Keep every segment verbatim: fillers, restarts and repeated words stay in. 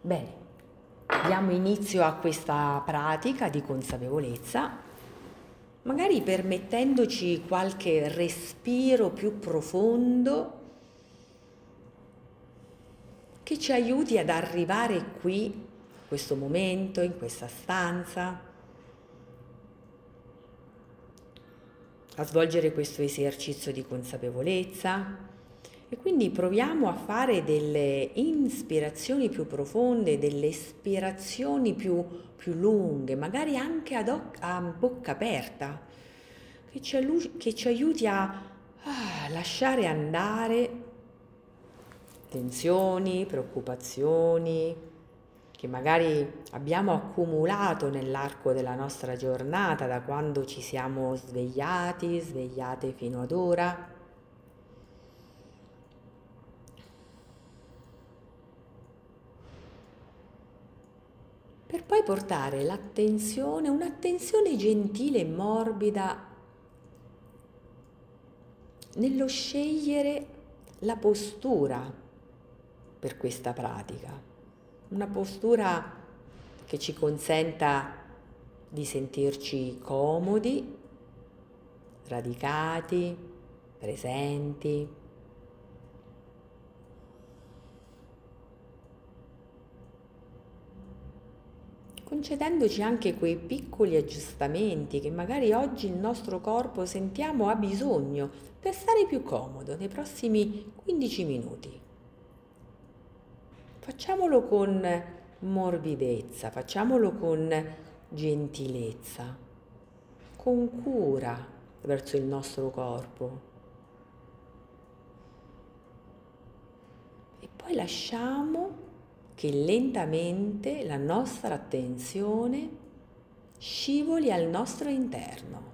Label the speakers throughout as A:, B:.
A: Bene, diamo inizio a questa pratica di consapevolezza, magari permettendoci qualche respiro più profondo che ci aiuti ad arrivare qui, in questo momento, in questa stanza, a svolgere questo esercizio di consapevolezza. E quindi proviamo a fare delle inspirazioni più profonde, delle espirazioni più, più lunghe, magari anche ad oc- a bocca aperta, che ci, allu- che ci aiuti a ah, lasciare andare tensioni, preoccupazioni che magari abbiamo accumulato nell'arco della nostra giornata, da quando ci siamo svegliati, svegliate fino ad ora. Per poi portare l'attenzione, un'attenzione gentile e morbida nello scegliere la postura per questa pratica, una postura che ci consenta di sentirci comodi, radicati, presenti, concedendoci anche quei piccoli aggiustamenti che magari oggi il nostro corpo sentiamo ha bisogno per stare più comodo nei prossimi quindici minuti. Facciamolo con morbidezza, facciamolo con gentilezza, con cura verso il nostro corpo. E poi lasciamo che lentamente la nostra attenzione scivoli al nostro interno.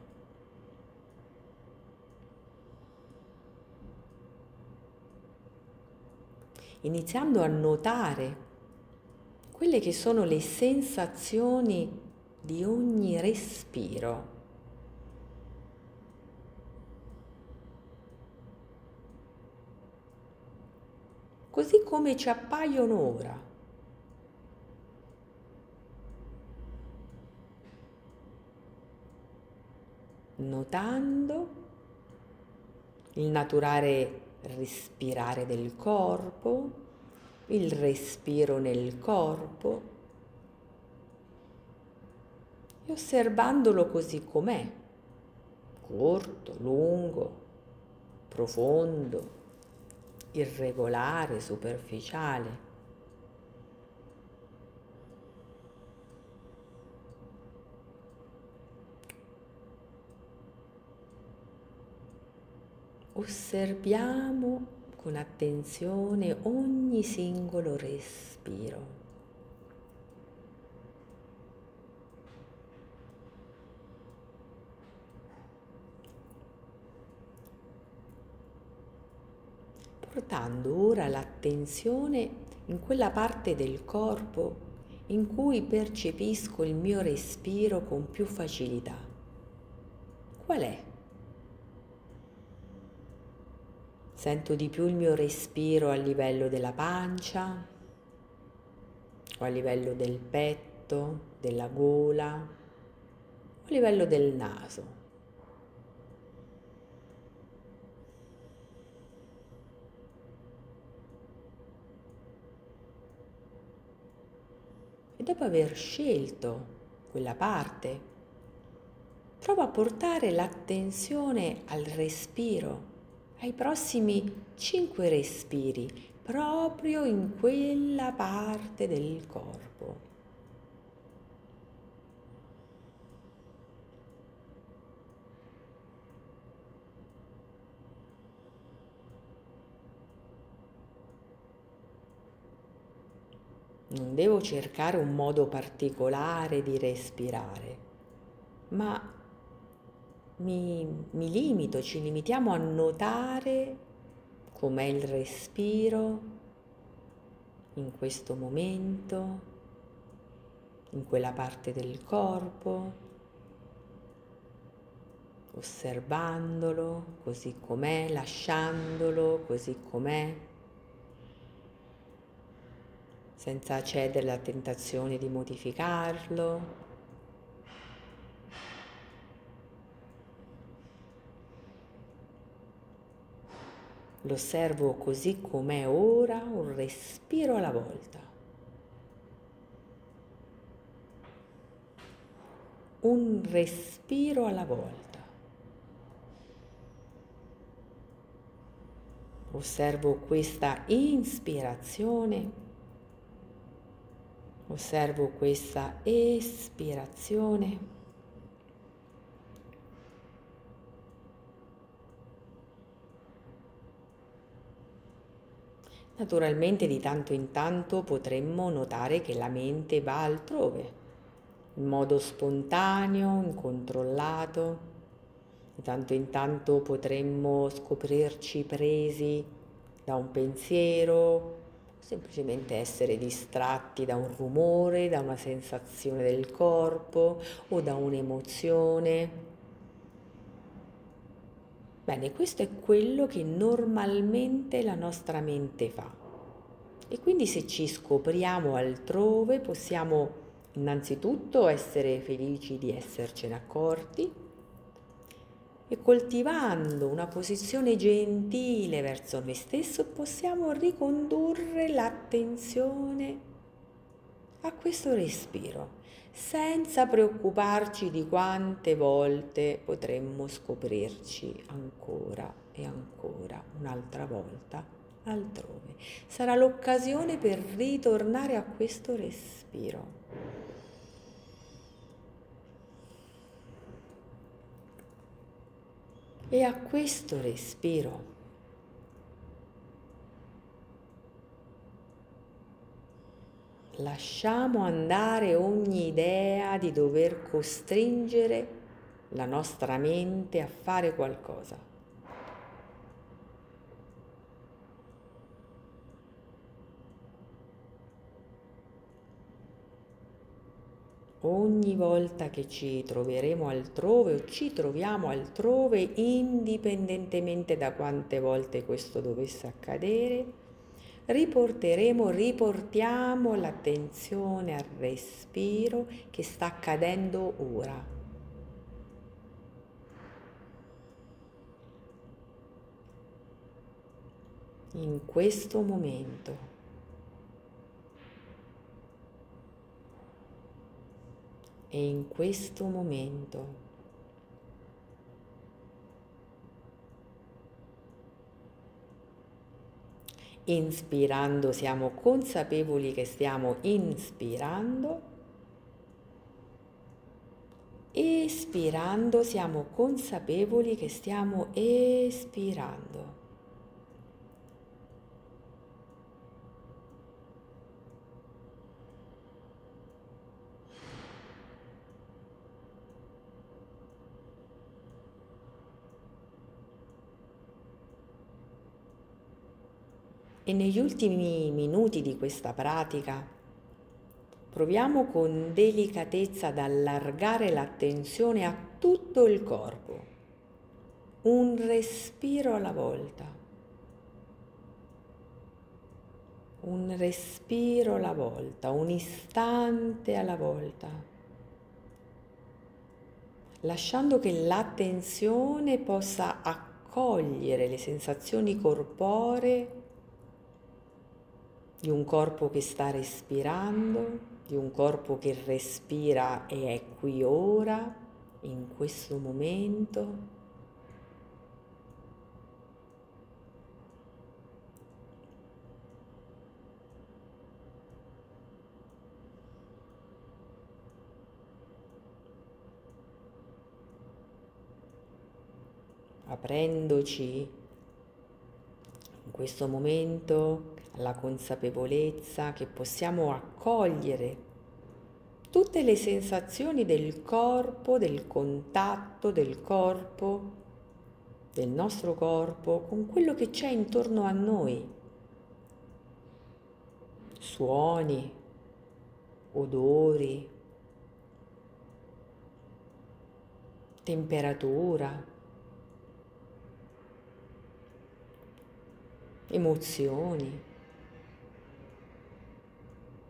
A: Iniziando a notare quelle che sono le sensazioni di ogni respiro. Così come ci appaiono ora. Notando il naturale respirare del corpo, il respiro nel corpo e osservandolo così com'è, corto, lungo, profondo, irregolare, superficiale. Osserviamo con attenzione ogni singolo respiro. Portando ora l'attenzione in quella parte del corpo in cui percepisco il mio respiro con più facilità. Qual è? Sento di più il mio respiro a livello della pancia o a livello del petto, della gola o a livello del naso. E dopo aver scelto quella parte, prova a portare l'attenzione al respiro, ai prossimi cinque respiri, proprio in quella parte del corpo. Non devo cercare un modo particolare di respirare, ma mi, mi limito, ci limitiamo a notare com'è il respiro in questo momento, in quella parte del corpo, osservandolo così com'è, lasciandolo così com'è, senza cedere alla tentazione di modificarlo. Lo osservo così com'è ora, un respiro alla volta. Un respiro alla volta. Osservo questa inspirazione, osservo questa espirazione. Naturalmente di tanto in tanto potremmo notare che la mente va altrove, in modo spontaneo, incontrollato. Di tanto in tanto potremmo scoprirci presi da un pensiero, o semplicemente essere distratti da un rumore, da una sensazione del corpo o da un'emozione. Bene, questo è quello che normalmente la nostra mente fa. E quindi se ci scopriamo altrove possiamo innanzitutto essere felici di essercene accorti e coltivando una posizione gentile verso noi stesso possiamo ricondurre l'attenzione a questo respiro senza preoccuparci di quante volte potremmo scoprirci ancora e ancora un'altra volta altrove. Sarà l'occasione per ritornare a questo respiro. E a questo respiro lasciamo andare ogni idea di dover costringere la nostra mente a fare qualcosa. Ogni volta che ci troveremo altrove o ci troviamo altrove, indipendentemente da quante volte questo dovesse accadere, riporteremo, riportiamo l'attenzione al respiro che sta accadendo ora. In questo momento. E in questo momento inspirando siamo consapevoli che stiamo inspirando, espirando siamo consapevoli che stiamo espirando. E negli ultimi minuti di questa pratica proviamo con delicatezza ad allargare l'attenzione a tutto il corpo, un respiro alla volta, un respiro alla volta, un istante alla volta, lasciando che l'attenzione possa accogliere le sensazioni corporee di un corpo che sta respirando, di un corpo che respira e è qui ora, in questo momento. Aprendoci in questo momento alla consapevolezza che possiamo accogliere tutte le sensazioni del corpo, del contatto del corpo, del nostro corpo con quello che c'è intorno a noi. Suoni, odori, temperatura, emozioni.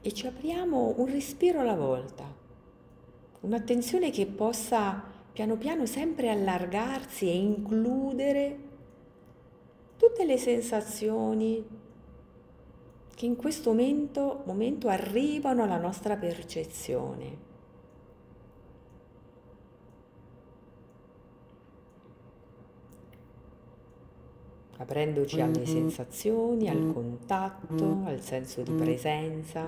A: e ci apriamo un respiro alla volta, un'attenzione che possa piano piano sempre allargarsi e includere tutte le sensazioni che in questo momento, momento arrivano alla nostra percezione. Aprendoci alle sensazioni, al contatto, al senso di presenza,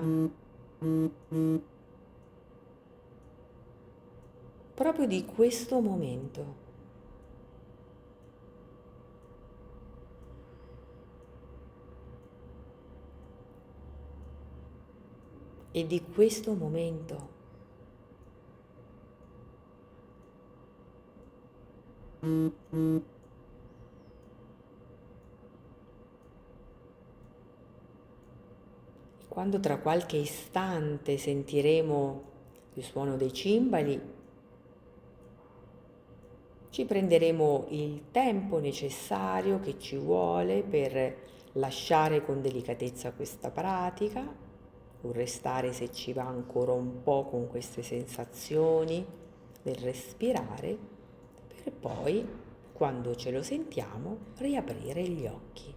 A: proprio di questo momento. E di questo momento. Quando tra qualche istante sentiremo il suono dei cimbali, ci prenderemo il tempo necessario che ci vuole per lasciare con delicatezza questa pratica, o restare se ci va ancora un po' con queste sensazioni del respirare, per poi, quando ce lo sentiamo, riaprire gli occhi.